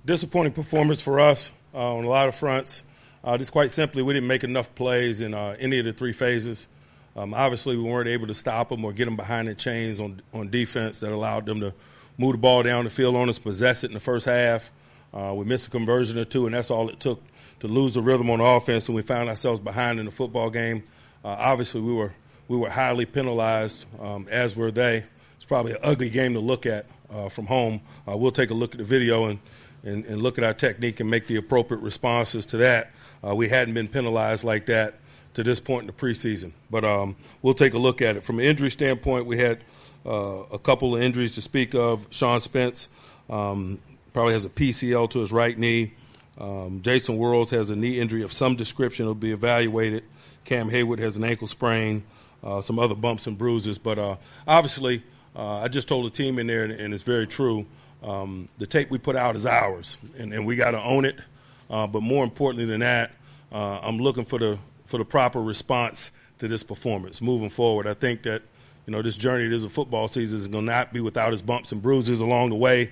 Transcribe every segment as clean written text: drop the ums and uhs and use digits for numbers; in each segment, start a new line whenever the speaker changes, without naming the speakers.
Disappointing performance for us on a lot of fronts. Just quite simply, we didn't make enough plays in any of the three phases. Obviously, we weren't able to stop them or get them behind the chains on defense that allowed them to move the ball down the field on us, possess it in the first half. We missed a conversion or two, and that's all it took to lose the rhythm on offense, and we found ourselves behind in the football game. Obviously, we were highly penalized, as were they. It's probably an ugly game to look at from home. We'll take a look at the video and look at our technique and make the appropriate responses to that. We hadn't been penalized like that to this point in the preseason. But we'll take a look at it. From an injury standpoint, we had a couple of injuries to speak of. Sean Spence probably has a PCL to his right knee. Jason Worlds has a knee injury of some description. It'll be evaluated. Cam Hayward has an ankle sprain, some other bumps and bruises. But obviously, I just told the team in there, and it's very true, the tape we put out is ours, and we got to own it. But more importantly than that, I'm looking for the proper response to this performance moving forward. I think that this journey, this is a football season, is going to not be without its bumps and bruises along the way.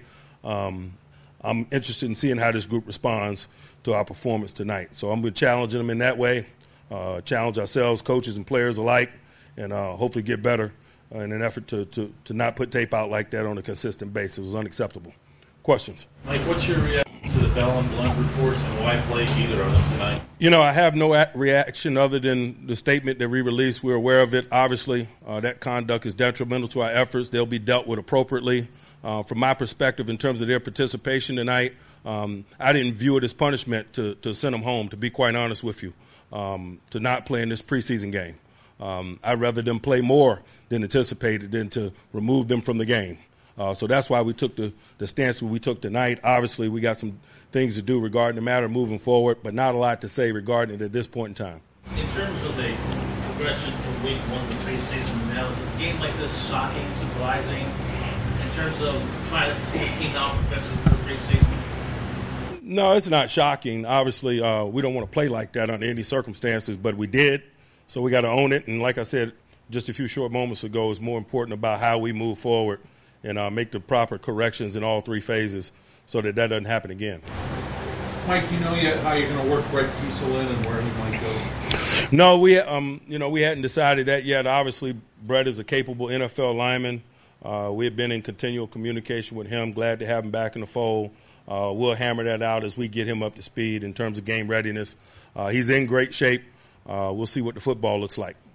I'm interested in seeing how this group responds to our performance tonight. So I'm going to challenge them in that way, challenge ourselves, coaches and players alike, and hopefully get better in an effort to not put tape out like that on a consistent basis. It was unacceptable. Questions?
Mike, what's your reaction to the Bell and Blunt reports, and why play either of them tonight?
I have no reaction other than the statement that we released. We're aware of it. Obviously, that conduct is detrimental to our efforts. They'll be dealt with appropriately. From my perspective, in terms of their participation tonight, I didn't view it as punishment to send them home, to be quite honest with you, to not play in this preseason game. I'd rather them play more than anticipated than to remove them from the game. So that's why we took the stance we took tonight. Obviously, we got some things to do regarding the matter moving forward, but not a lot to say regarding it at this point in time.
In terms of the progression from week one to preseason analysis, a game like this shocking, surprising, in terms of trying to see a team now progress through preseason?
No, it's not shocking. Obviously, we don't want to play like that under any circumstances, but we did. So we got to own it. And like I said just a few short moments ago, it's more important about how we move forward and make the proper corrections in all three phases so that doesn't happen again.
Mike, do you know yet how you're going to work Brett Kiesel in and where he might go?
No, we hadn't decided that yet. Obviously, Brett is a capable NFL lineman. We have been in continual communication with him. Glad to have him back in the fold. We'll hammer that out as we get him up to speed in terms of game readiness. He's in great shape. We'll see what the football looks like.